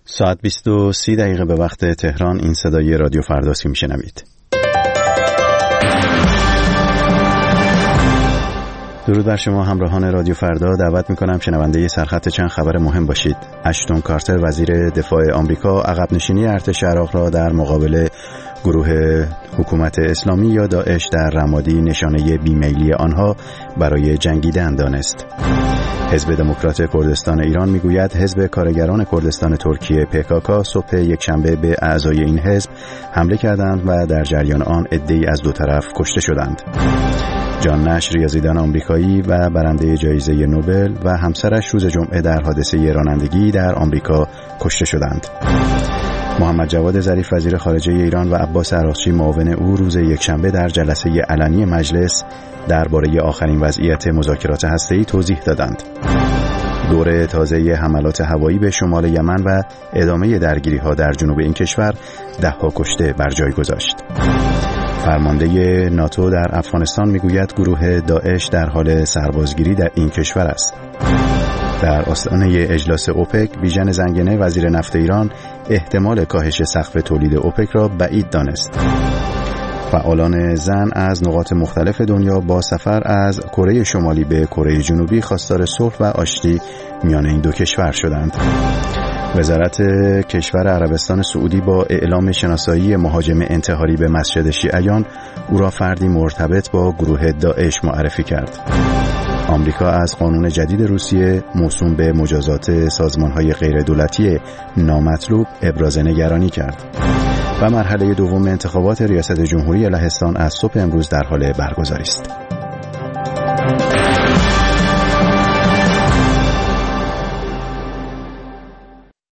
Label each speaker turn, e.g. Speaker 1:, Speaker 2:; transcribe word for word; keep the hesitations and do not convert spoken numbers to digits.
Speaker 1: ساعت بیست و سی دقیقه به وقت تهران. این صدای رادیو فرداست که میشنوید. درود بر شما همراهان رادیو فردا. دعوت میکنم شنونده سرخط چند خبر مهم باشید. اشتون کارتر وزیر دفاع آمریکا عقب نشینی ارتش عراق را در مقابل گروه حکومت اسلامی یا داعش در رمادی نشانه بیمیلی آنها برای جنگیدن دانست. حزب دموکرات کردستان ایران میگوید حزب کارگران کردستان ترکیه پی کی کی صبح یکشنبه به اعضای این حزب حمله کردند و در جریان آن عده‌ای از دو طرف کشته شدند. جان نش، ریاضیدان آمریکایی و برنده جایزه نوبل و همسرش روز جمعه در حادثه رانندگی در آمریکا کشته شدند. محمد جواد ظریف وزیر خارجه ایران و عباس عراقچی معاون او روز یکشنبه در جلسه علنی مجلس درباره آخرین وضعیت مذاکرات هسته‌ای توضیح دادند. دوره تازه حملات هوایی به شمال یمن و ادامه درگیری‌ها در جنوب این کشور ده‌ها کشته بر جای گذاشت. فرمانده ناتو در افغانستان میگوید گروه داعش در حال سربازگیری در این کشور است. در آستانه اجلاس اوپک، بیژن زنگنه وزیر نفت ایران احتمال کاهش سقف تولید اوپک را بعید دانست. فعالان زن از نقاط مختلف دنیا با سفر از کره شمالی به کره جنوبی خواستار صلح و آشتی میان این دو کشور شدند. وزارت کشور عربستان سعودی با اعلام شناسایی مهاجم انتحاری به مسجد شیعیان او را فردی مرتبط با گروه داعش معرفی کرد. آمریکا از قانون جدید روسیه موسوم به مجازات سازمان‌های غیردولتی نامطلوب ابراز نگرانی کرد. و مرحله دوم انتخابات ریاست جمهوری لهستان از صبح امروز در حال برگزاری است.